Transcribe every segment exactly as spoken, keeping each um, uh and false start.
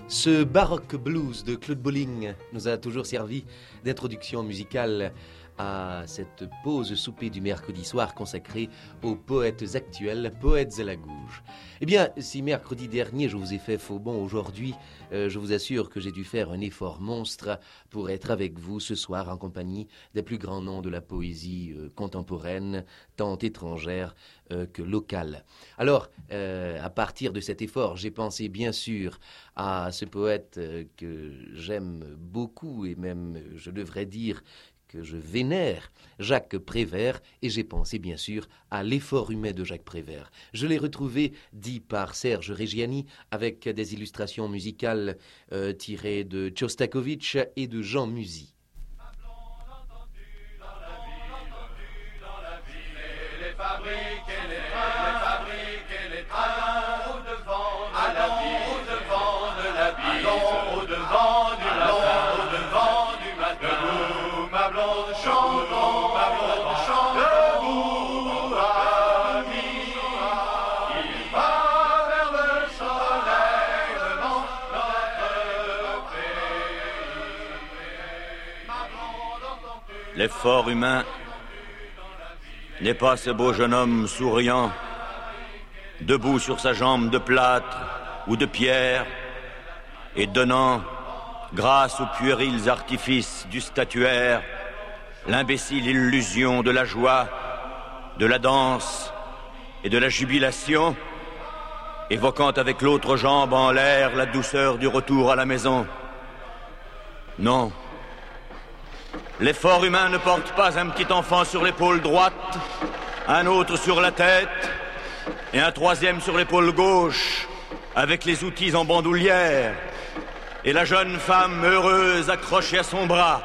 Ce baroque blues de Claude Bolling nous a toujours servi d'introduction musicale à cette pause souper du mercredi soir consacrée aux poètes actuels, poètes à la gouge. Eh bien, si mercredi dernier je vous ai fait faux bond, aujourd'hui, euh, je vous assure que j'ai dû faire un effort monstre pour être avec vous ce soir en compagnie des plus grands noms de la poésie euh, contemporaine, tant étrangère euh, que locale. Alors, euh, à partir de cet effort, j'ai pensé bien sûr à ce poète euh, que j'aime beaucoup et même, je devrais dire, que je vénère, Jacques Prévert, et j'ai pensé bien sûr à l'effort humain de Jacques Prévert. Je l'ai retrouvé dit par Serge Reggiani avec des illustrations musicales euh, tirées de Tchostakovitch et de Jean Musy. L'effort humain n'est pas ce beau jeune homme souriant, debout sur sa jambe de plâtre ou de pierre, et donnant, grâce aux puérils artifices du statuaire, l'imbécile illusion de la joie, de la danse et de la jubilation, évoquant avec l'autre jambe en l'air la douceur du retour à la maison. Non. L'effort humain ne porte pas un petit enfant sur l'épaule droite, un autre sur la tête et un troisième sur l'épaule gauche, avec les outils en bandoulière et la jeune femme heureuse accrochée à son bras.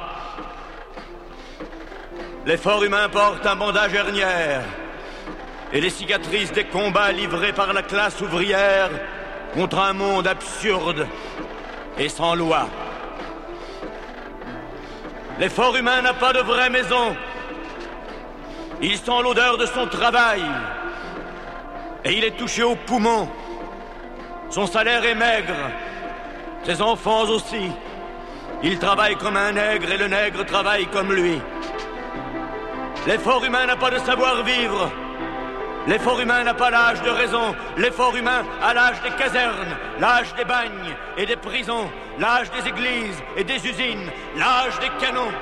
L'effort humain porte un bandage hernière et les cicatrices des combats livrés par la classe ouvrière contre un monde absurde et sans loi. L'effort humain n'a pas de vraie maison. Il sent l'odeur de son travail et il est touché aux poumons. Son salaire est maigre, ses enfants aussi. Il travaille comme un nègre et le nègre travaille comme lui. L'effort humain n'a pas de savoir-vivre. L'effort humain n'a pas l'âge de raison. L'effort humain a l'âge des casernes, l'âge des bagnes et des prisons, l'âge des églises et des usines, l'âge des canons.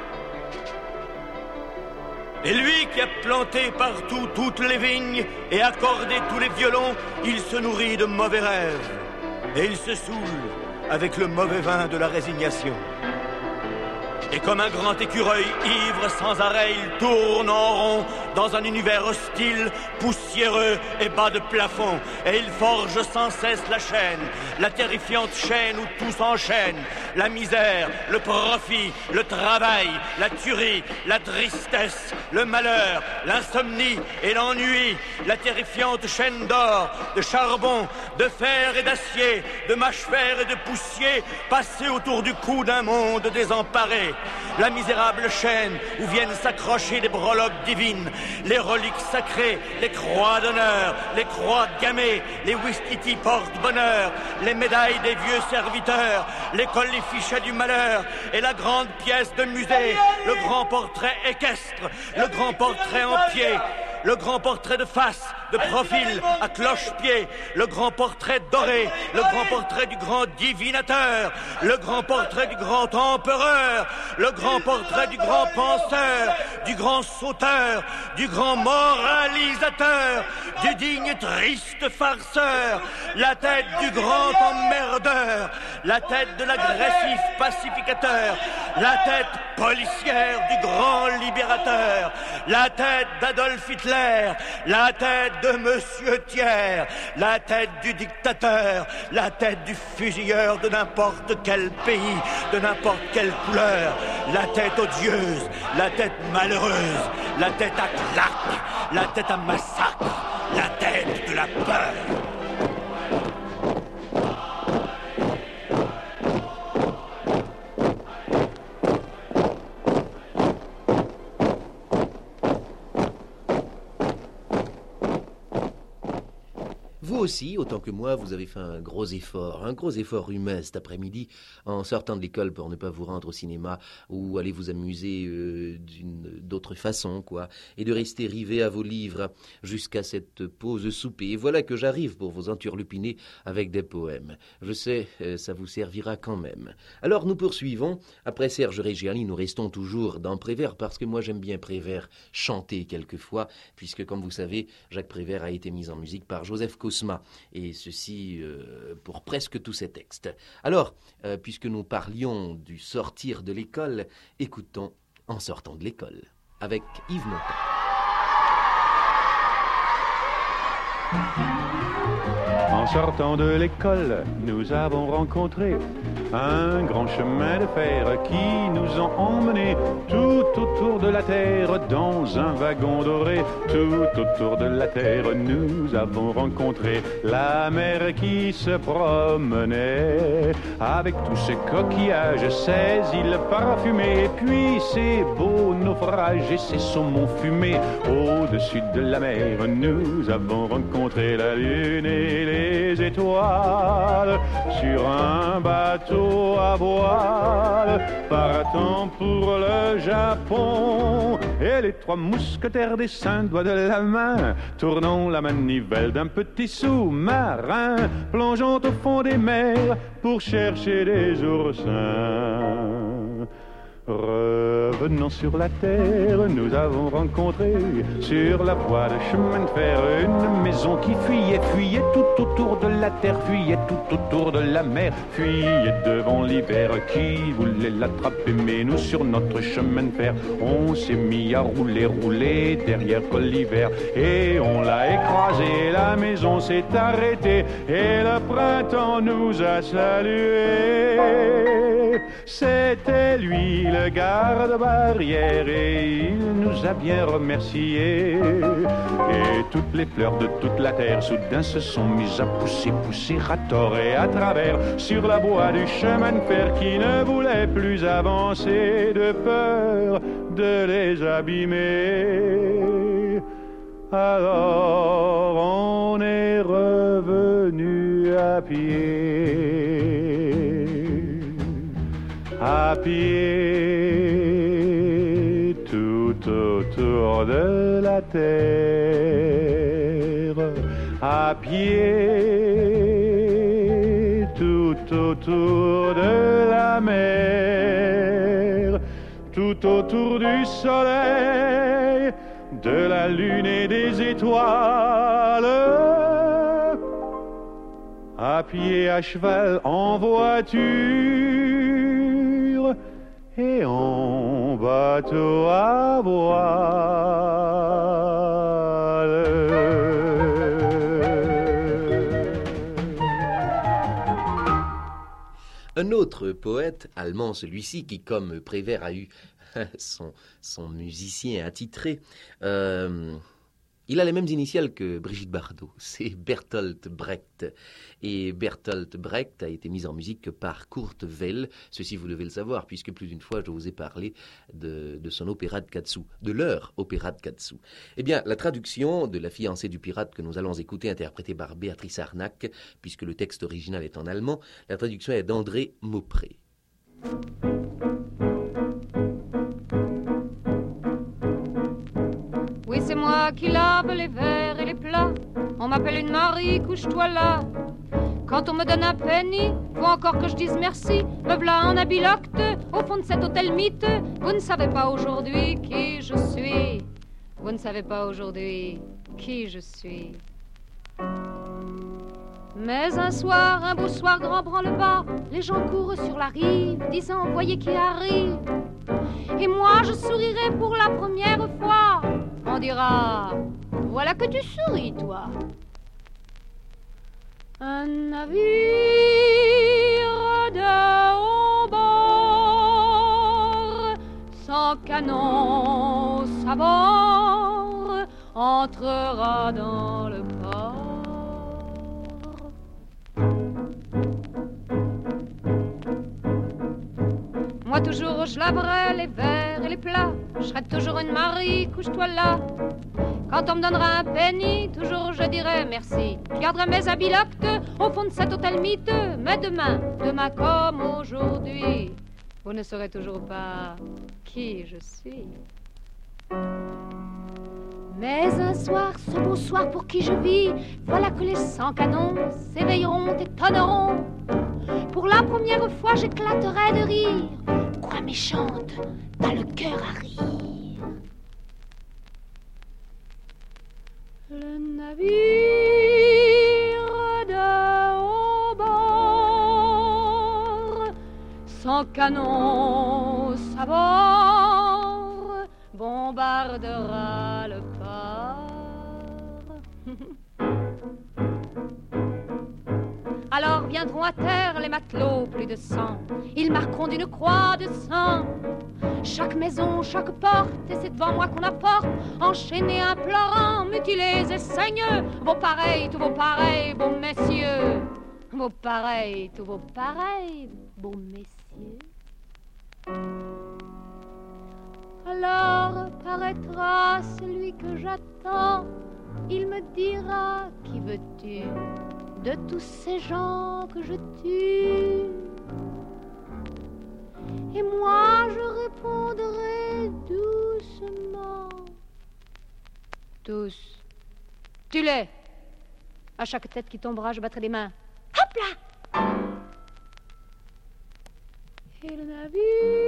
Et lui qui a planté partout toutes les vignes et accordé tous les violons, il se nourrit de mauvais rêves et il se saoule avec le mauvais vin de la résignation. Et comme un grand écureuil ivre sans arrêt, il tourne en rond dans un univers hostile, poussiéreux et bas de plafond. Et il forge sans cesse la chaîne, la terrifiante chaîne où tout s'enchaîne. La misère, le profit, le travail, la tuerie, la tristesse, le malheur, l'insomnie et l'ennui. La terrifiante chaîne d'or, de charbon, de fer et d'acier, de mâche-fer et de poussier, passée autour du cou d'un monde désemparé. La misérable chaîne où viennent s'accrocher les breloques divines, les reliques sacrées, les croix d'honneur, les croix gammées, les ouistiti porte-bonheur, les médailles des vieux serviteurs, les colifichets du malheur et la grande pièce de musée, le grand portrait équestre, le grand portrait en pied, le grand portrait de face, de profil, à cloche-pied, le grand portrait doré, le grand portrait du grand divinateur, le grand portrait du grand empereur, le grand portrait du grand penseur, du grand sauteur, du grand moralisateur, du digne et triste farceur, la tête du grand emmerdeur, la tête de l'agressif pacificateur, la tête policière du grand libérateur, la tête d'Adolf Hitler, la tête de Monsieur Thiers, la tête du dictateur, la tête du fusilleur de n'importe quel pays, de n'importe quelle couleur, la tête odieuse, la tête malheureuse, la tête à claque, la tête à massacre, la tête de la peur. aussi, autant que moi, vous avez fait un gros effort, un gros effort humain cet après-midi, en sortant de l'école pour ne pas vous rendre au cinéma ou aller vous amuser euh, d'une d'autre façon, quoi, et de rester rivé à vos livres jusqu'à cette pause souper. Et voilà que j'arrive pour vous enturlupiner avec des poèmes. Je sais, euh, ça vous servira quand même. Alors nous poursuivons. Après Serge Reggiani, nous restons toujours dans Prévert, parce que moi j'aime bien Prévert chanter quelquefois, puisque comme vous savez, Jacques Prévert a été mis en musique par Joseph Cosma, et ceci euh, pour presque tous ses textes. Alors, euh, puisque nous parlions du sortir de l'école, écoutons En sortant de l'école, avec Yves Montand. En sortant de l'école, nous avons rencontré un grand chemin de fer qui nous a emmenés tout autour de la terre dans un wagon doré. Tout autour de la terre, nous avons rencontré la mer qui se promenait avec tous ses coquillages, ses îles parfumées, puis ses beaux naufrages et ses saumons fumés. Au-dessus de la mer, nous avons rencontré la lune et les étoiles sur un bateau à voile partant pour le Japon. Et les trois mousquetaires des cinq doigts de la main tournant la manivelle d'un petit sous-marin, plongeant au fond des mers pour chercher des oursins. Revenant sur la terre, nous avons rencontré sur la voie de chemin de fer une maison qui fuyait, fuyait tout autour de la terre, fuyait tout autour de la mer, fuyait devant l'hiver qui voulait l'attraper. Mais nous, sur notre chemin de fer, on s'est mis à rouler, rouler derrière l'hiver, et on l'a écrasé. La maison s'est arrêtée et le printemps nous a salués. C'était lui le garde-barrière et il nous a bien remerciés. Et toutes les fleurs de toute la terre soudain se sont mises à pousser, pousser à tort et à travers sur la voie du chemin de fer qui ne voulait plus avancer de peur de les abîmer. Alors on est revenu à pied, à pied tout autour de la terre, à pied tout autour de la mer, tout autour du soleil, de la lune et des étoiles, à pied, à cheval, en voiture et en bateau à voile. Un autre poète, allemand celui-ci, qui comme Prévert a eu son, son musicien attitré, euh, il a les mêmes initiales que Brigitte Bardot, c'est Bertolt Brecht. Et Bertolt Brecht a été mis en musique par Kurt Weill, ceci vous devez le savoir, puisque plus d'une fois je vous ai parlé de, de son opéra de Katsu, de leur opéra de Katsu. Eh bien, la traduction de La fiancée du pirate que nous allons écouter, interprétée par Béatrice Arnac, puisque le texte original est en allemand, la traduction est d'André Maupré. Oui, c'est moi qui lave les verres et les plats. On m'appelle une Marie, couche-toi là. Quand on me donne un penny, faut encore que je dise merci. Me v'là en habit locte, au fond de cet hôtel miteux. Vous ne savez pas aujourd'hui qui je suis. Vous ne savez pas aujourd'hui qui je suis. Mais un soir, un beau soir, grand branle-bas, les gens courent sur la rive, disant, voyez qui arrive. Et moi, je sourirai pour la première fois. On dira, voilà que tu souris, toi. Un navire de haut bord, sans canon, sa bord, entrera dans le port. Moi toujours je laverai les verres et les plats, je serai toujours une Marie, couche-toi là. Quand on me donnera un penny, toujours je dirai merci. Je garderai mes habits loctes au fond de cet hôtel miteux. Mais demain, demain comme aujourd'hui, vous ne saurez toujours pas qui je suis. Mais un soir, ce beau soir pour qui je vis, voilà que les cent canons s'éveilleront et tonneront. Pour la première fois, j'éclaterai de rire. Quoi méchante, t'as le cœur à rire. Le navire de haut bord, sans canon à bord, bombardera le port. Alors viendront à terre les matelots, plus de cent. Ils marqueront d'une croix de sang chaque maison, chaque porte, et c'est devant moi qu'on apporte, enchaînés, implorants, mutilés et saigneux, vos pareils, tous vos pareils, beaux messieurs, vos pareils, tous vos pareils, beaux messieurs. Alors paraîtra celui que j'attends, il me dira, qui veux-tu de tous ces gens que je tue? Et moi je répondrai doucement: tous, tue-les. À chaque tête qui tombera, je battrai des mains. Hop là! Et le navire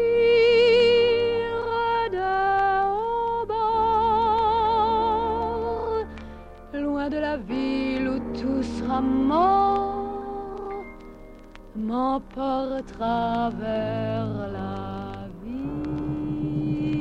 de haut bord, loin de la ville où tout sera mort, m'emportera vers la vie.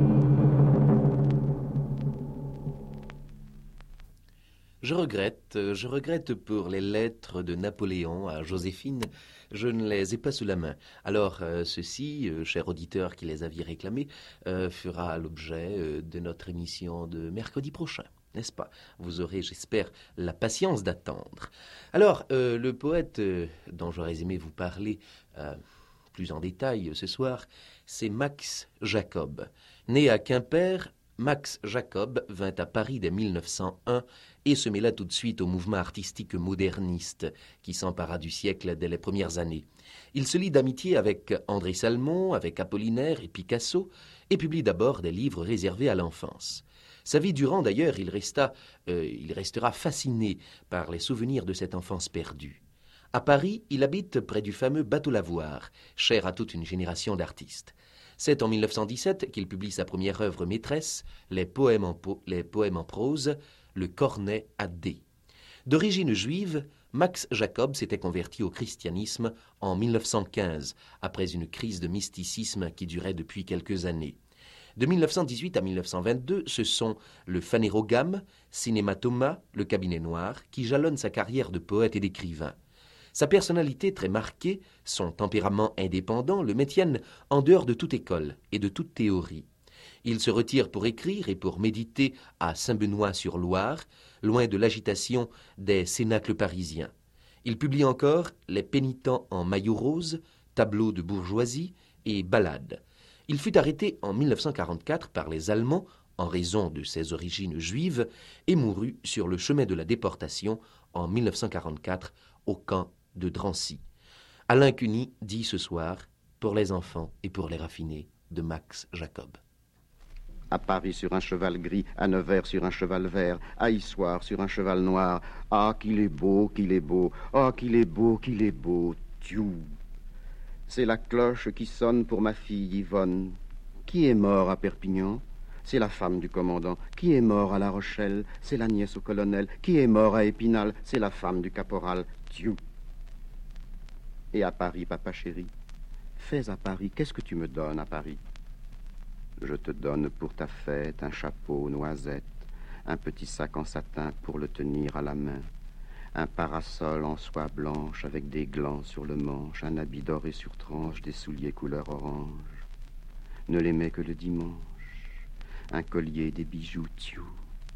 Je regrette, je regrette pour les lettres de Napoléon à Joséphine, je ne les ai pas sous la main. Alors euh, ceci, euh, cher auditeur qui les aviez réclamés, euh, fera l'objet euh, de notre émission de mercredi prochain. N'est-ce pas? Vous aurez, j'espère, la patience d'attendre. Alors, euh, le poète euh, dont j'aurais aimé vous parler euh, plus en détail euh, ce soir, c'est Max Jacob. Né à Quimper, Max Jacob vint à Paris dès mille neuf cent un et se mêla tout de suite au mouvement artistique moderniste qui s'empara du siècle dès les premières années. Il se lie d'amitié avec André Salmon, avec Apollinaire et Picasso et publie d'abord des livres réservés à l'enfance. Sa vie durant, d'ailleurs, il, resta, euh, il restera fasciné par les souvenirs de cette enfance perdue. À Paris, il habite près du fameux Bateau-Lavoir, cher à toute une génération d'artistes. C'est en mille neuf cent dix-sept qu'il publie sa première œuvre maîtresse, les poèmes en, po- les poèmes en prose, Le Cornet à D. D'origine juive, Max Jacob s'était converti au christianisme en mille neuf cent quinze, après une crise de mysticisme qui durait depuis quelques années. De mille neuf cent dix-huit à mille neuf cent vingt-deux, ce sont le Phanérogame, Cinématoma, le Cabinet Noir, qui jalonnent sa carrière de poète et d'écrivain. Sa personnalité très marquée, son tempérament indépendant le maintiennent en dehors de toute école et de toute théorie. Il se retire pour écrire et pour méditer à Saint-Benoît-sur-Loire, loin de l'agitation des cénacles parisiens. Il publie encore Les Pénitents en maillot rose, Tableaux de bourgeoisie et Ballades. Il fut arrêté en mille neuf cent quarante-quatre par les Allemands en raison de ses origines juives et mourut sur le chemin de la déportation en mille neuf cent quarante-quatre au camp de Drancy. Alain Cuny dit ce soir « Pour les enfants et pour les raffinés » de Max Jacob. À Paris sur un cheval gris, à Nevers sur un cheval vert, à Issoire sur un cheval noir. Ah, qu'il est beau, qu'il est beau, ah, qu'il est beau, qu'il est beau, tiou. C'est la cloche qui sonne pour ma fille Yvonne. Qui est mort à Perpignan? C'est la femme du commandant. Qui est mort à La Rochelle? C'est la nièce au colonel. Qui est mort à Épinal? C'est la femme du caporal. Tiou. Et à Paris, papa chéri, fais à Paris, qu'est-ce que tu me donnes à Paris? Je te donne pour ta fête un chapeau noisette, un petit sac en satin pour le tenir à la main, un parasol en soie blanche avec des glands sur le manche, un habit doré sur tranche, des souliers couleur orange. Ne les mets que le dimanche, un collier, des bijoux, tiou.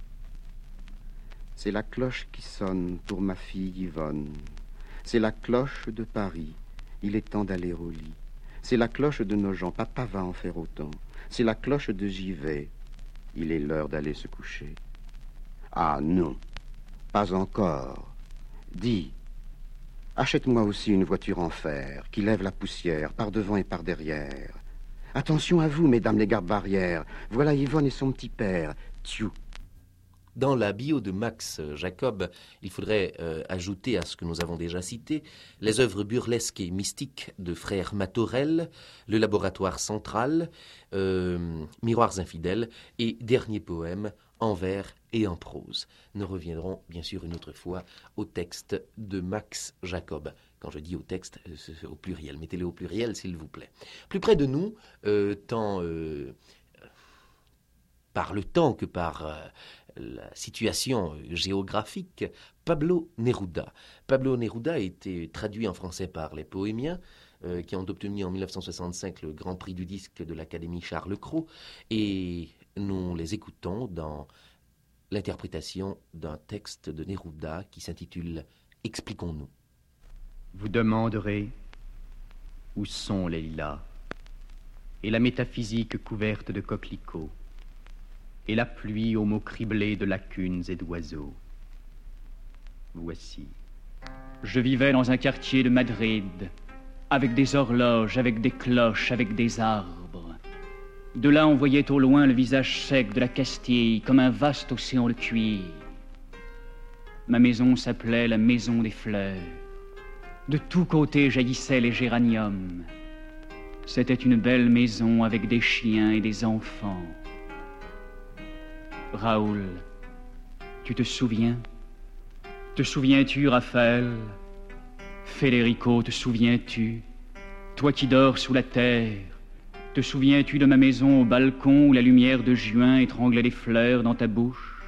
C'est la cloche qui sonne pour ma fille Yvonne. C'est la cloche de Paris, il est temps d'aller au lit. C'est la cloche de nos gens, papa va en faire autant. C'est la cloche de Givet, il est l'heure d'aller se coucher. Ah non, pas encore. Dis, achète-moi aussi une voiture en fer qui lève la poussière par devant et par derrière. Attention à vous, mesdames les gardes-barrières. Voilà Yvonne et son petit père, Tiou. Dans la bio de Max Jacob, il faudrait euh, ajouter à ce que nous avons déjà cité les œuvres burlesques et mystiques de frère Matorel, le laboratoire central, euh, Miroirs infidèles et dernier poème en vers et en prose. Nous reviendrons bien sûr une autre fois au texte de Max Jacob. Quand je dis au texte, c'est au pluriel. Mettez-le au pluriel, s'il vous plaît. Plus près de nous, euh, tant euh, par le temps que par euh, la situation géographique, Pablo Neruda. Pablo Neruda a été traduit en français par les Poémiens, euh, qui ont obtenu en mille neuf cent soixante-cinq le Grand Prix du disque de l'Académie Charles Cros, et nous les écoutons dans l'interprétation d'un texte de Neruda qui s'intitule « Expliquons-nous ». Vous demanderez où sont les lilas et la métaphysique couverte de coquelicots et la pluie aux mots criblés de lacunes et d'oiseaux. Voici. Je vivais dans un quartier de Madrid, avec des horloges, avec des cloches, avec des arbres. De là, on voyait au loin le visage sec de la Castille, comme un vaste océan de cuir. Ma maison s'appelait la maison des fleurs. De tous côtés jaillissaient les géraniums. C'était une belle maison avec des chiens et des enfants. Raoul, tu te souviens? Te souviens-tu, Raphaël? Federico, te souviens-tu? Toi qui dors sous la terre, te souviens-tu de ma maison au balcon où la lumière de juin étranglait les fleurs dans ta bouche?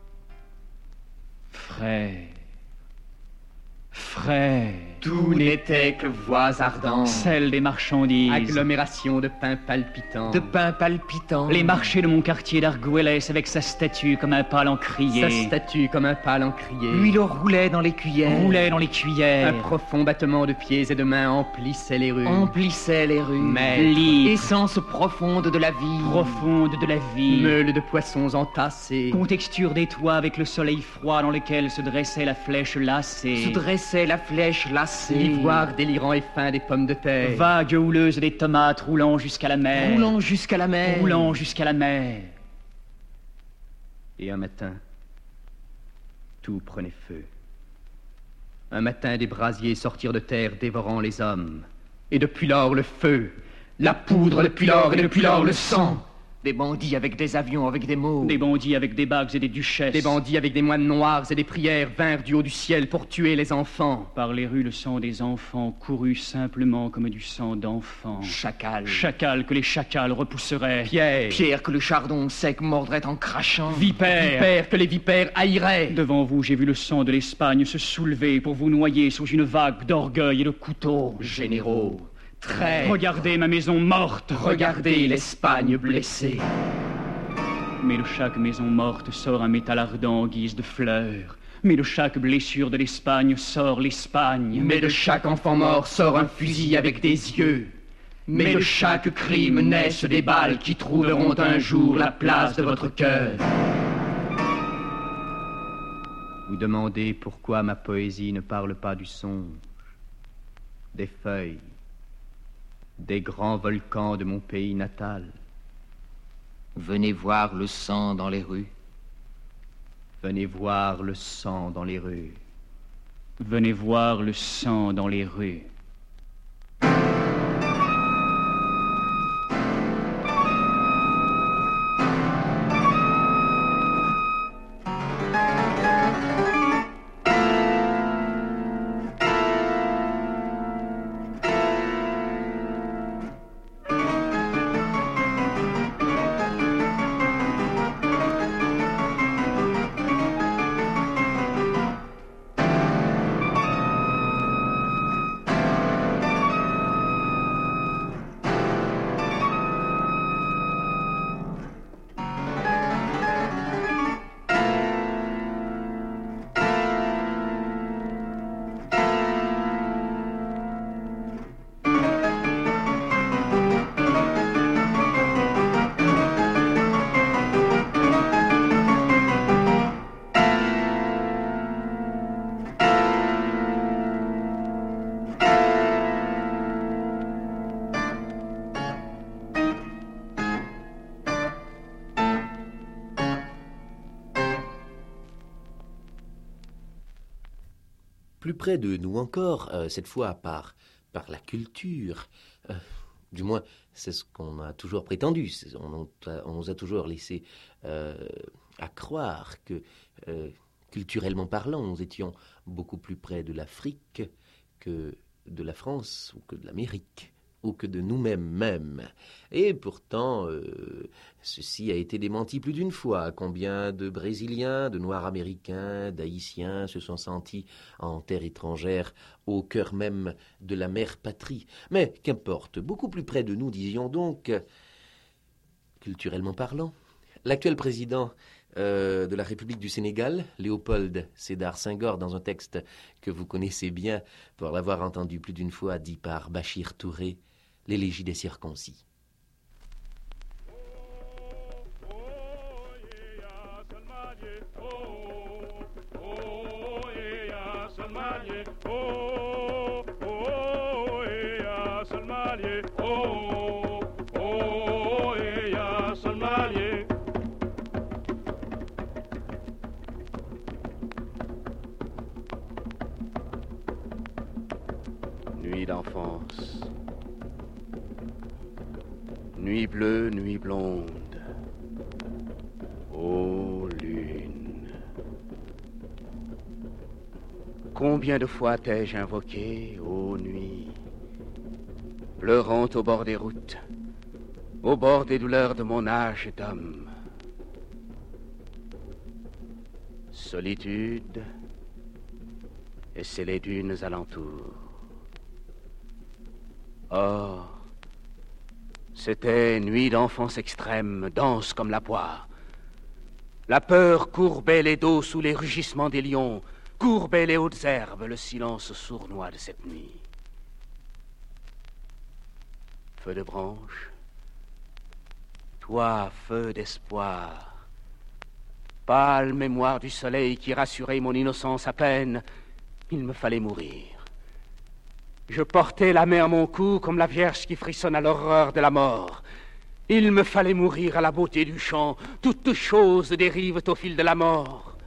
Frère, frère, Tout n'était que voix ardentes, celle des marchandises, agglomération de pain palpitant, de pain palpitant, les marchés de mon quartier d'Argüelles avec sa statue comme un pâle encrier, sa statue comme un pâle encrier, l'huile roulait dans les cuillères, roulait dans les cuillères, un profond battement de pieds et de mains emplissait les rues, emplissait les rues, Maître, libre, essence profonde de la vie, profonde de la vie, meule de poissons entassés, contexture des toits avec le soleil froid dans lequel se dressait la flèche lassée, se dressait la flèche lassée, l'ivoire délirant et fin des pommes de terre, vague houleuse des tomates roulant jusqu'à la mer, roulant jusqu'à la mer, roulant jusqu'à la mer. Et un matin, tout prenait feu. Un matin, des brasiers sortirent de terre dévorant les hommes. Et depuis lors, le feu, la poudre depuis lors, et depuis lors, le sang. des bandits avec des avions, avec des mots, des bandits avec des bagues et des duchesses, des bandits avec des moines noirs et des prières vinrent du haut du ciel pour tuer les enfants. Par les rues, le sang des enfants courut simplement comme du sang d'enfants. chacal, Chacal que les chacals repousseraient. Pierre, pierre que le chardon sec mordrait en crachant, Vipère, vipère que les vipères haïraient. Devant vous, j'ai vu le sang de l'Espagne se soulever pour vous noyer sous une vague d'orgueil et de couteaux. Généraux, traîtres, Regardez ma maison morte. regardez l'Espagne blessée. Mais de chaque maison morte sort un métal ardent en guise de fleurs. Mais de chaque blessure de l'Espagne sort l'Espagne. Mais de chaque enfant mort sort un fusil avec des yeux. Mais de chaque crime naissent des balles qui trouveront un jour la place de votre cœur. Vous demandez pourquoi ma poésie ne parle pas du songe, des feuilles, des grands volcans de mon pays natal. venez voir le sang dans les rues, Venez voir le sang dans les rues. Venez voir le sang dans les rues. plus près de nous encore, euh, cette fois par, par la culture. Euh, du moins, c'est ce qu'on a toujours prétendu. On, on nous a toujours laissé euh, à croire que, euh, culturellement parlant, nous étions beaucoup plus près de l'Afrique que de la France ou que de l'Amérique, ou que de nous-mêmes mêmes. Et pourtant, euh, ceci a été démenti plus d'une fois. Combien de Brésiliens, de Noirs américains, d'Haïtiens se sont sentis en terre étrangère, au cœur même de la mère patrie. Mais qu'importe, beaucoup plus près de nous, disions donc, culturellement parlant. L'actuel président euh, de la République du Sénégal, Léopold Sédar Senghor, dans un texte que vous connaissez bien, pour l'avoir entendu plus d'une fois, dit par Bachir Touré, l'élégie des circoncis. Nuit d'enfance, nuit bleue, nuit blonde, ô lune. Combien de fois t'ai-je invoqué, ô nuit, pleurant au bord des routes, au bord des douleurs de mon âge d'homme. Solitude, et c'est les dunes alentours. Oh, c'était nuit d'enfance extrême, dense comme la poire. La peur courbait les dos sous les rugissements des lions, courbait les hautes herbes, le silence sournois de cette nuit. Feu de branche, toi, feu d'espoir, pâle mémoire du soleil qui rassurait mon innocence à peine, il me fallait mourir. Je portais la main à mon cou comme la Vierge qui frissonne à l'horreur de la mort. Il me fallait mourir à la beauté du chant. Toutes choses dérivent au fil de la mort.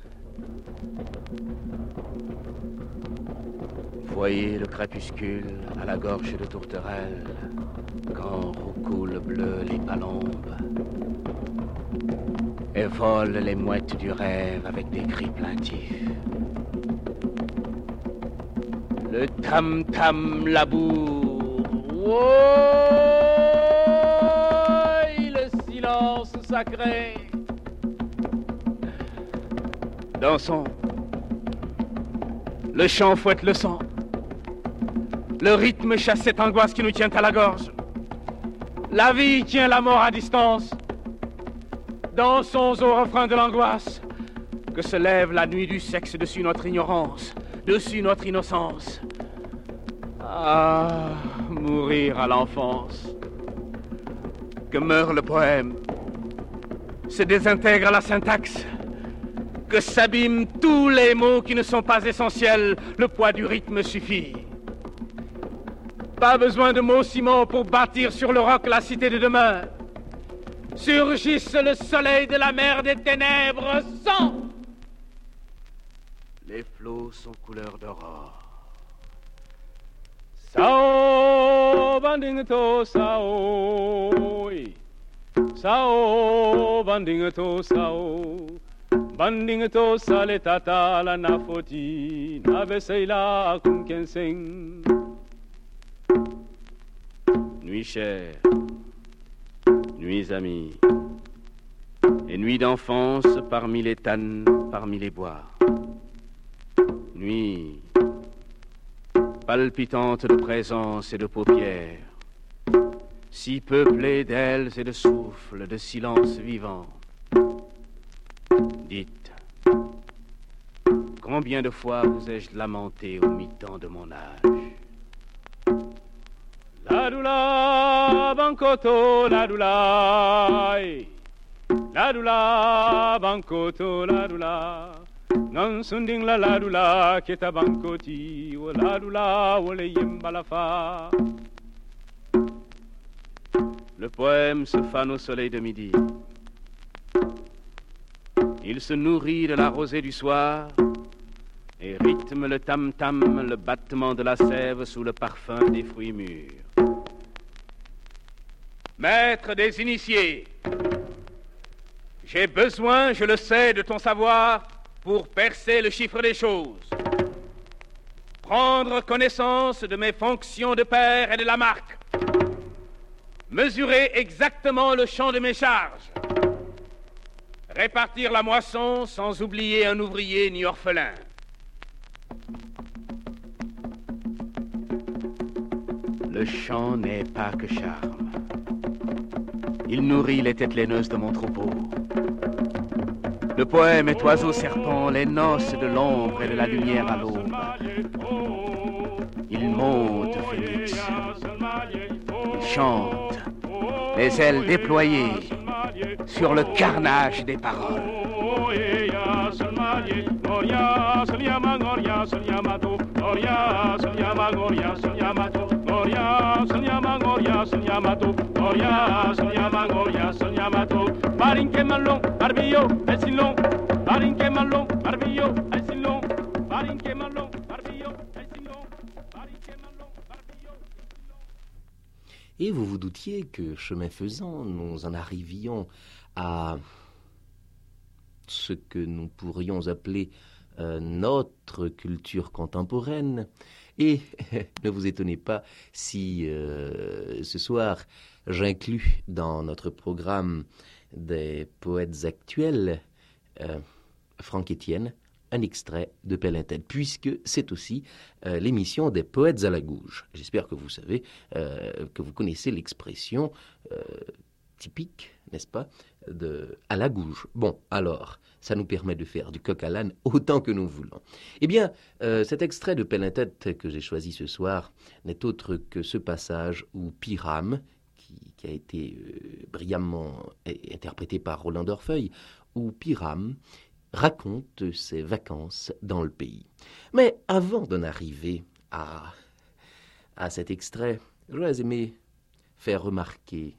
Voyez le crépuscule à la gorge de tourterelle, quand roucoulent bleu les palombes et volent les mouettes du rêve avec des cris plaintifs. Le tam-tam laboure, oh, le silence sacré. Dansons. Le chant fouette le sang. Le rythme chasse cette angoisse qui nous tient à la gorge. La vie tient la mort à distance. Dansons au refrain de l'angoisse que se lève la nuit du sexe dessus notre ignorance, dessus notre innocence. Ah, mourir à l'enfance. Que meurt le poème, se désintègre la syntaxe, que s'abîment tous les mots qui ne sont pas essentiels, le poids du rythme suffit. Pas besoin de mots ciment pour bâtir sur le roc la cité de demain. Surgisse le soleil de la mer des ténèbres, sang. Les flots sont couleur d'aurore. Sao banding to sao, sao banding to sao, banding to sale tata la nafoti na beseila kum kenseng. Nuit chère, nuits amis, et nuit d'enfance parmi les tannes, parmi les bois. Nuit palpitante de présence et de paupières, si peuplée d'ailes et de souffles, de silence vivant. Dites, combien de fois vous ai-je lamenté au mi-temps de mon âge? La doula bancoto, la doula, la doula bancoto, la doula. Non sunding la la doula qui ta bancoti, o la doula o le yimbalafa. Le poème se fane au soleil de midi. Il se nourrit de la rosée du soir, et rythme le tam-tam, le battement de la sève sous le parfum des fruits mûrs. Maître des initiés, j'ai besoin, je le sais, de ton savoir pour percer le chiffre des choses, prendre connaissance de mes fonctions de père et de la marque, mesurer exactement le champ de mes charges, répartir la moisson sans oublier un ouvrier ni orphelin. Le champ n'est pas que charme. Il nourrit les têtes laineuses de mon troupeau. Le poème est oiseau serpent, les noces de l'ombre et de la lumière à l'aube. Il monte, Phénix. Il chante, les ailes déployées sur le carnage des paroles. Et vous vous doutiez que, chemin faisant, nous en arrivions à ce que nous pourrions appeler euh, notre culture contemporaine. Et ne vous étonnez pas si euh, ce soir j'inclus dans notre programme des poètes actuels euh, Franck Etienne, un extrait de Pellintet, puisque c'est aussi euh, l'émission des poètes à la gouge. J'espère que vous savez, euh, que vous connaissez l'expression euh, typique, n'est-ce pas, de à la gouge. Bon, alors, ça nous permet de faire du coq à l'âne autant que nous voulons. Eh bien, euh, cet extrait de Pellintet que j'ai choisi ce soir n'est autre que ce passage où Pyrame, qui, qui a été euh, brillamment interprété par Roland d'Orfeuille, où Pyrame raconte ses vacances dans le pays. Mais avant d'en arriver à, à cet extrait, j'aurais aimé faire remarquer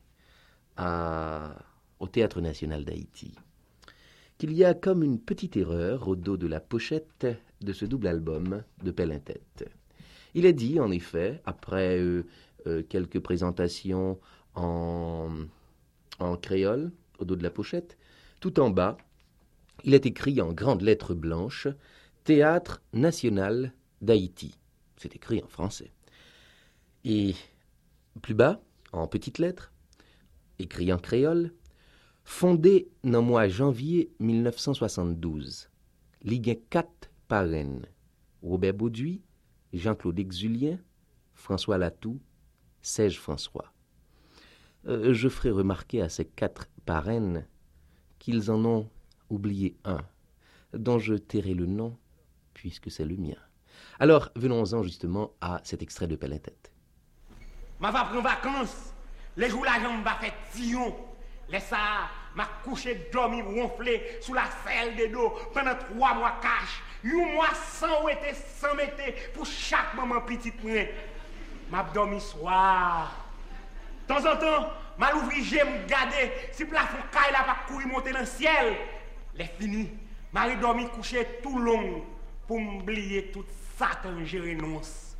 à, au Théâtre national d'Haïti qu'il y a comme une petite erreur au dos de la pochette de ce double album de Pellintet. Il est dit, en effet, après euh, euh, quelques présentations en, en créole, au dos de la pochette, tout en bas, il est écrit en grandes lettres blanches « Théâtre national d'Haïti ». C'est écrit en français. Et plus bas, en petites lettres, écrit en créole, « Fondé dans mois janvier mille neuf cent soixante-douze, Ligue quatre parraines, Robert Bauduit, Jean-Claude Exulien, François Latou, Serge François. Euh, je ferai remarquer à ces quatre parraines qu'ils en ont oublié un, dont je tairai le nom, puisque c'est le mien. Alors, venons-en justement à cet extrait de Pellintet. Ma va prendre vacances, les jours la jambe va faire tillon, les ça, m'a couché dormi ronflé sous la selle de dos pendant trois mois cash, un mois sans ouété, sans mettre pour chaque moment petite mouin. M'a dormi soir. De temps en temps, m'a l'ouvri j'aime garder si plafond caille là pas courir monter dans le ciel. Les fini, m'a dormi couché tout long pour m'oublier toute Satan je renonce.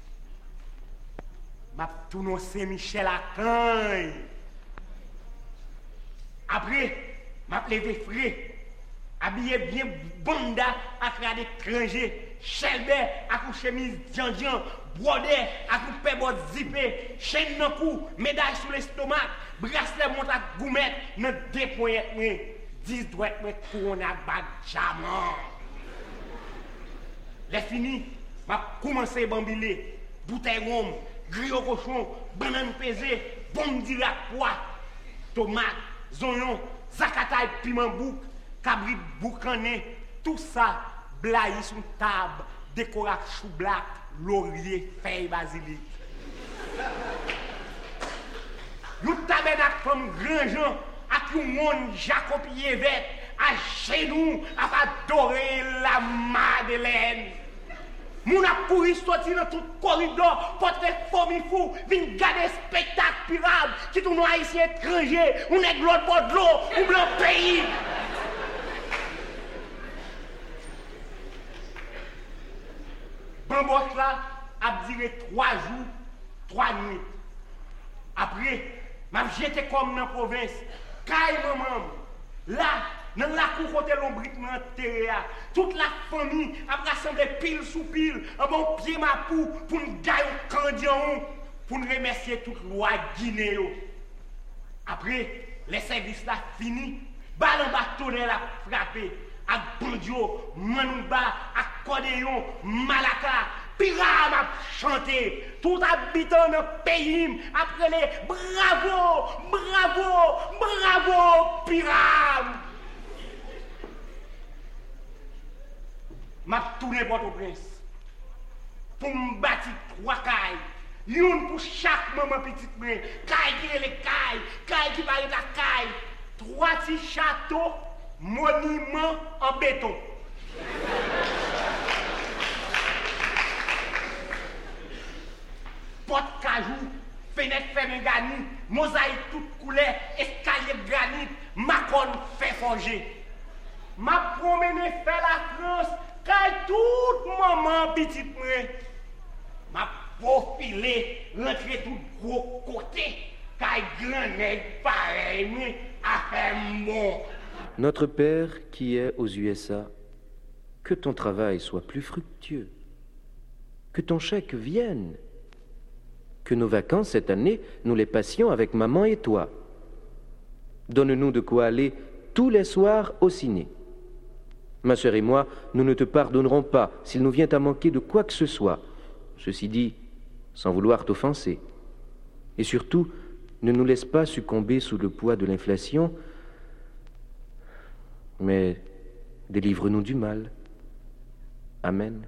M'a tourné Saint-Michel à Caille. Après, m'a levé frais, habillé bien banda à faire d'étrangers, chelbert à coup chemise dian-dian, brodé à coup pébot zippé, chaîne dans cou, médaille sur l'estomac, bracelet montre à goumette, dans deux poignettes, dix doigts, couronne à bas diamant. Les fini, m'a commencé à bambiler, bouteille rhum, grille au cochon, banane pesée, bombe d'Irak pois, tomate, zognon, zakataï, piment bouc, cabrit boucané, tout ça blaye sur table, décoré chou black, laurier, feuille basilic. Nous tabernacle comme grand gens, à tout le monde, Jacob Yévet, à genoux, à adorer la Madeleine. Moun a couru sorti dans tout corridor, portrait fourmi fou, vin garder spectacle pirate, qui tout nous haïtien étranger, on est de l'autre bord de l'eau, ou blanc pays. embauche là a duré trois jours, trois nuits. Après, m'a jeté comme dans la province, caille maman. Là, dans la cour côté l'ombrique dans terre, toute la famille a rassemblé pile sous pile, un bon pied ma pou pour nous gagner au candion, pour nous remercier toute loi Guinée. Après, les services là fini, ballon bâtonnet la frappé, avec banjo, manouba, accordéon, malaka, Piram a chanté, tout habitant dans le pays, après les bravo, bravo, bravo, Piram. M'a tourné Port-au-Prince pour me bâtir trois cailles. Une pour chaque maman petite main. Caille qui est les cailles, caille qui va être la caille. Trois petits châteaux, monuments en béton. Porte cajou, fenêtre fermée granit, mosaïque toute couleur, escalier granit, macon fait forger. M'a promené faire la France, car tout moment petite main. M'a profilé, rentrer tout gros côté, car grand nègre pareil, mais à faire bon. Notre Père qui est aux U S A, que ton travail soit plus fructueux, que ton chèque vienne, que nos vacances cette année, nous les passions avec maman et toi. Donne-nous de quoi aller tous les soirs au ciné. Ma sœur et moi, nous ne te pardonnerons pas s'il nous vient à manquer de quoi que ce soit. Ceci dit, sans vouloir t'offenser. Et surtout, ne nous laisse pas succomber sous le poids de l'inflation, mais délivre-nous du mal. Amen.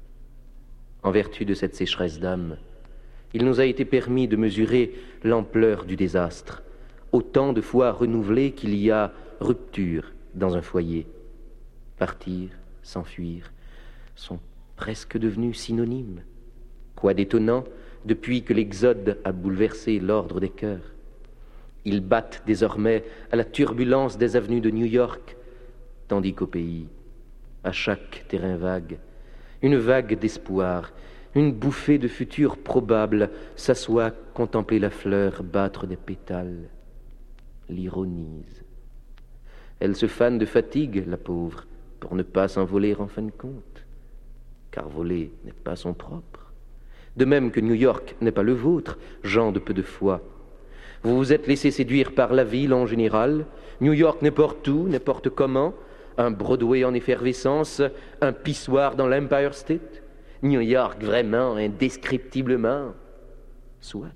En vertu de cette sécheresse d'âme, il nous a été permis de mesurer l'ampleur du désastre, autant de fois renouvelé qu'il y a rupture dans un foyer. Partir, s'enfuir, sont presque devenus synonymes. Quoi d'étonnant depuis que l'exode a bouleversé l'ordre des cœurs. Ils battent désormais à la turbulence des avenues de New York, tandis qu'au pays, à chaque terrain vague, une vague d'espoir, une bouffée de futur probable s'assoit contempler la fleur battre des pétales, l'ironise. Elle se fane de fatigue, la pauvre, pour ne pas s'envoler en fin de compte, car voler n'est pas son propre. De même que New York n'est pas le vôtre, gens de peu de foi. Vous vous êtes laissé séduire par la ville en général. New York n'importe où, n'importe comment, un Broadway en effervescence, un pissoir dans l'Empire State. New York, vraiment, indescriptiblement. Soit.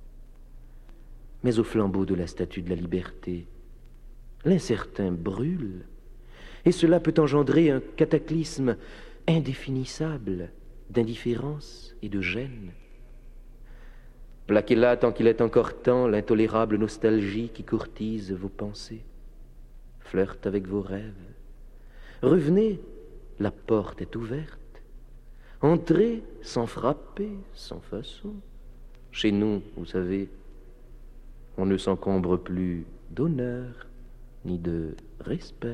Mais au flambeau de la statue de la liberté, l'incertain brûle, et cela peut engendrer un cataclysme indéfinissable d'indifférence et de gêne. Plaquez là, tant qu'il est encore temps, l'intolérable nostalgie qui courtise vos pensées, flirte avec vos rêves. Revenez, la porte est ouverte. Entrez sans frapper, sans façon. Chez nous, vous savez, on ne s'encombre plus d'honneur ni de respect.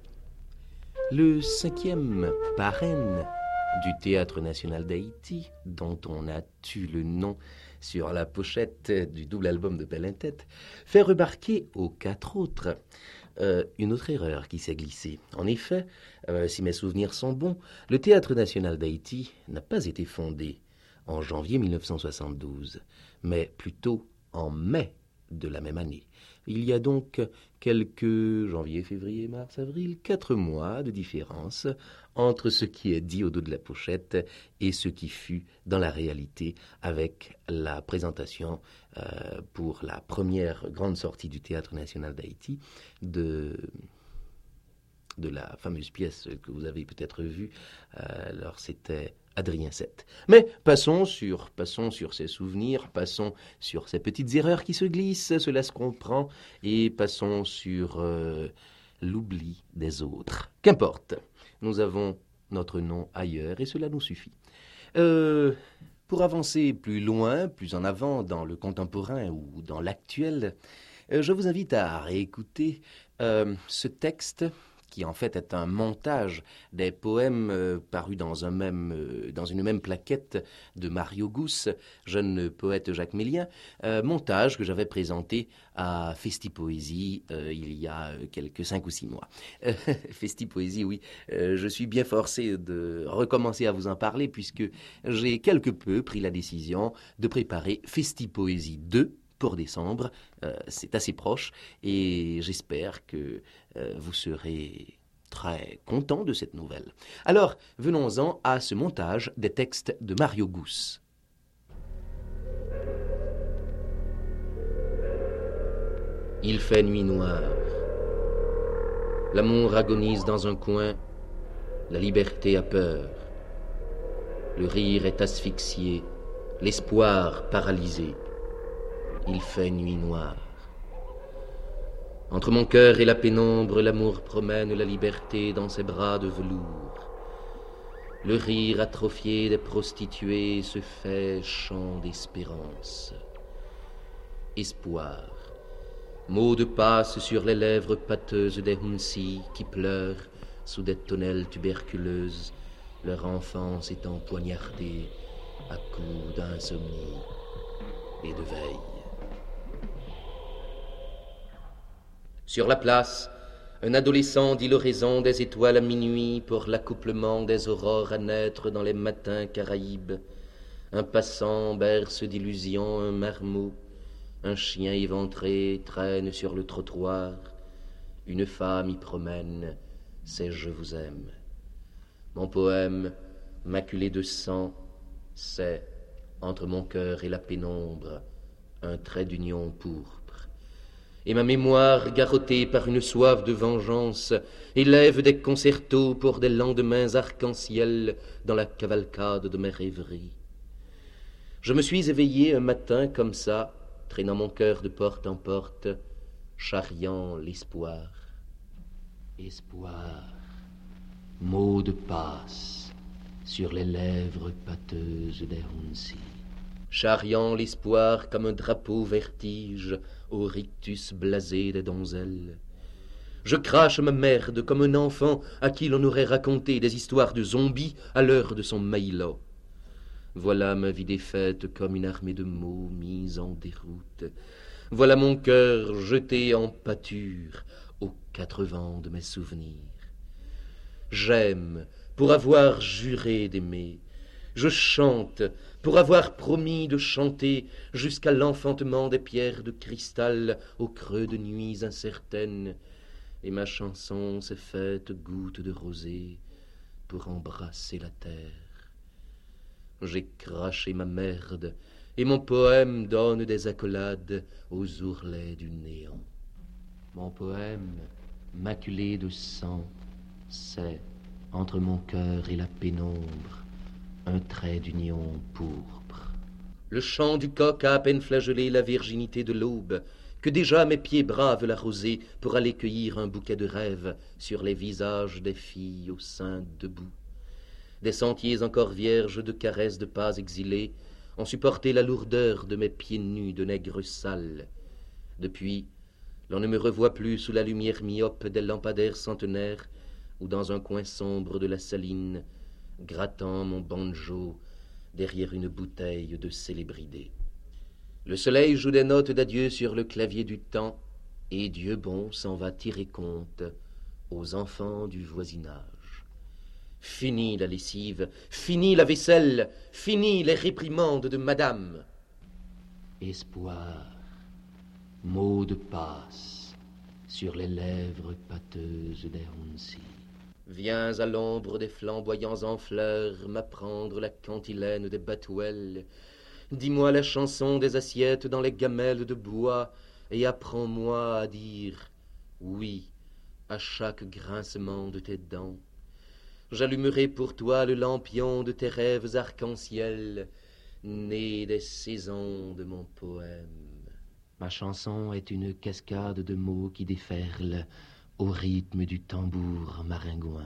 Le cinquième parrain du Théâtre national d'Haïti, dont on a tu le nom sur la pochette du double album de Belle en Tête, fait remarquer aux quatre autres euh, une autre erreur qui s'est glissée. En effet, euh, si mes souvenirs sont bons, le Théâtre national d'Haïti n'a pas été fondé en janvier mille neuf cent soixante-douze, mais plutôt en mai de la même année. Il y a donc quelques janvier, février, mars, avril, quatre mois de différence entre ce qui est dit au dos de la pochette et ce qui fut dans la réalité avec la présentation euh, pour la première grande sortie du Théâtre national d'Haïti de, de la fameuse pièce que vous avez peut-être vue. Euh, alors c'était Adrien sept. Mais passons sur, passons sur ces souvenirs, passons sur ces petites erreurs qui se glissent, cela se comprend, et passons sur euh, l'oubli des autres. Qu'importe, nous avons notre nom ailleurs et cela nous suffit. Euh, pour avancer plus loin, plus en avant dans le contemporain ou dans l'actuel, euh, je vous invite à réécouter euh, ce texte qui en fait est un montage des poèmes euh, parus dans, un même, euh, dans une même plaquette de Mario Gousse, jeune poète jacmélien, euh, montage que j'avais présenté à Festi-Poésie euh, il y a quelques cinq ou six mois. Euh, Festi-Poésie, oui, euh, je suis bien forcé de recommencer à vous en parler puisque j'ai quelque peu pris la décision de préparer Festi-Poésie deux pour décembre. Euh, c'est assez proche et j'espère que euh, vous serez très content de cette nouvelle. Alors, venons-en à ce montage des textes de Mario Gousse. Il fait nuit noire. L'amour agonise dans un coin, la liberté a peur. Le rire est asphyxié, l'espoir paralysé. Il fait nuit noire. Entre mon cœur et la pénombre, l'amour promène la liberté dans ses bras de velours. Le rire atrophié des prostituées se fait chant d'espérance. Espoir. Mots de passe sur les lèvres pâteuses des Hunsi qui pleurent sous des tonnelles tuberculeuses, leur enfance étant poignardée à coups d'insomnie et de veille. Sur la place, un adolescent dit l'oraison des étoiles à minuit pour l'accouplement des aurores à naître dans les matins caraïbes. Un passant berce d'illusions un marmot, un chien éventré traîne sur le trottoir, une femme y promène ses « je vous aime ». Mon poème, maculé de sang, c'est, entre mon cœur et la pénombre, un trait d'union pourpre. Et ma mémoire, garrottée par une soif de vengeance, élève des concertos pour des lendemains arc-en-ciel dans la cavalcade de mes rêveries. Je me suis éveillé un matin comme ça, traînant mon cœur de porte en porte, charriant l'espoir. Espoir, mot de passe sur les lèvres pâteuses des Hunsi. Charriant l'espoir comme un drapeau vertige au rictus blasé des donzelles. Je crache ma merde comme un enfant à qui l'on aurait raconté des histoires de zombies à l'heure de son maïla. Voilà ma vie défaite comme une armée de mots mis en déroute. Voilà mon cœur jeté en pâture aux quatre vents de mes souvenirs. J'aime pour avoir juré d'aimer. Je chante pour avoir promis de chanter jusqu'à l'enfantement des pierres de cristal au creux de nuits incertaines. Et ma chanson s'est faite goutte de rosée pour embrasser la terre. J'ai craché ma merde et mon poème donne des accolades aux ourlets du néant. Mon poème, maculé de sang, c'est, entre mon cœur et la pénombre, un trait d'union pourpre. Le chant du coq a à peine flagellé la virginité de l'aube, que déjà mes pieds bravent la rosée pour aller cueillir un bouquet de rêves sur les visages des filles au sein debout. Des sentiers encore vierges de caresses de pas exilés ont supporté la lourdeur de mes pieds nus de nègre sale. Depuis, l'on ne me revoit plus sous la lumière myope des lampadaires centenaires ou dans un coin sombre de la saline, grattant mon banjo derrière une bouteille de célébridé. Le soleil joue des notes d'adieu sur le clavier du temps, et Dieu bon s'en va tirer compte aux enfants du voisinage. Fini la lessive, fini la vaisselle, fini les réprimandes de madame. Espoir, mot de passe sur les lèvres pâteuses des Hunsi. Viens à l'ombre des flamboyants en fleurs m'apprendre la cantilène des batouelles. Dis-moi la chanson des assiettes dans les gamelles de bois et apprends-moi à dire oui à chaque grincement de tes dents. J'allumerai pour toi le lampion de tes rêves arc-en-ciel, nés des saisons de mon poème. Ma chanson est une cascade de mots qui déferlent au rythme du tambour maringouin.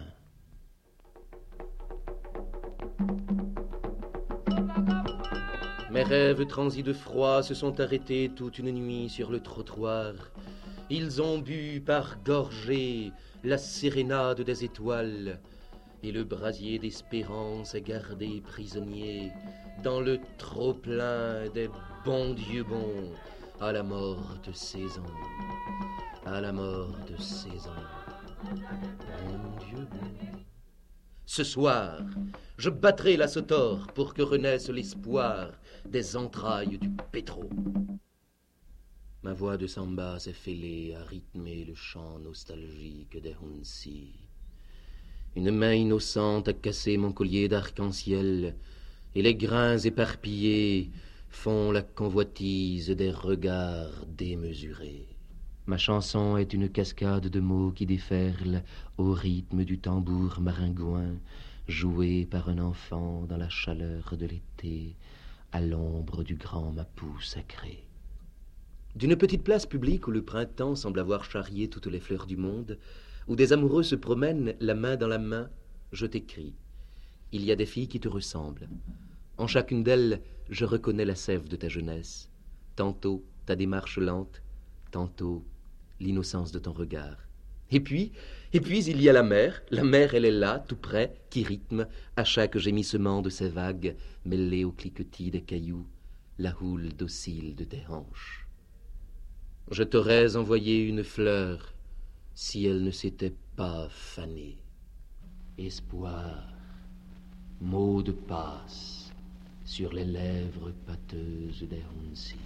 Mes rêves transis de froid se sont arrêtés toute une nuit sur le trottoir. Ils ont bu par gorgées la sérénade des étoiles, et le brasier d'espérance est gardé prisonnier dans le trop-plein des bons dieux bons, à la mort de saison, à la mort de saison. Bon Dieu bon. Ce soir, je battrai la sautor pour que renaisse l'espoir des entrailles du pétro. Ma voix de samba s'est fêlée à rythmer le chant nostalgique des Hunsi. Une main innocente a cassé mon collier d'arc-en-ciel, et les grains éparpillés font la convoitise des regards démesurés. Ma chanson est une cascade de mots qui déferlent au rythme du tambour maringouin, joué par un enfant dans la chaleur de l'été, à l'ombre du grand Mapou sacré. D'une petite place publique où le printemps semble avoir charrié toutes les fleurs du monde, où des amoureux se promènent la main dans la main, je t'écris. Il y a des filles qui te ressemblent. En chacune d'elles, je reconnais la sève de ta jeunesse. Tantôt ta démarche lente, tantôt l'innocence de ton regard. Et puis, et puis il y a la mer. La mer, elle est là, tout près, qui rythme à chaque gémissement de ses vagues, mêlées au cliquetis des cailloux, la houle docile de tes hanches. Je t'aurais envoyé une fleur si elle ne s'était pas fanée. Espoir, mot de passe sur les lèvres pâteuses des Hunsi.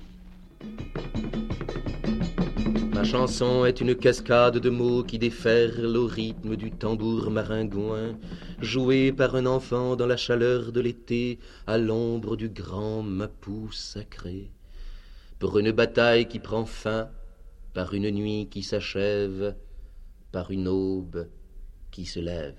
Ma chanson est une cascade de mots qui déferlent au rythme du tambour maringouin, joué par un enfant dans la chaleur de l'été, à l'ombre du grand Mapou sacré. Pour une bataille qui prend fin, par une nuit qui s'achève, par une aube qui se lève.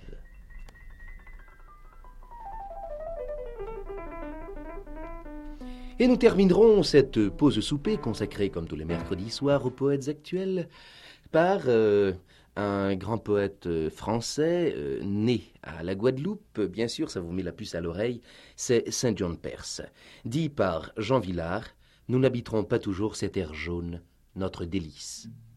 Et nous terminerons cette pause souper consacrée, comme tous les mercredis soirs, aux poètes actuels, par euh, un grand poète français, euh, né à la Guadeloupe, bien sûr, ça vous met la puce à l'oreille, c'est Saint John Perse. Dit par Jean Villard, nous n'habiterons pas toujours cette terre jaune, notre délice.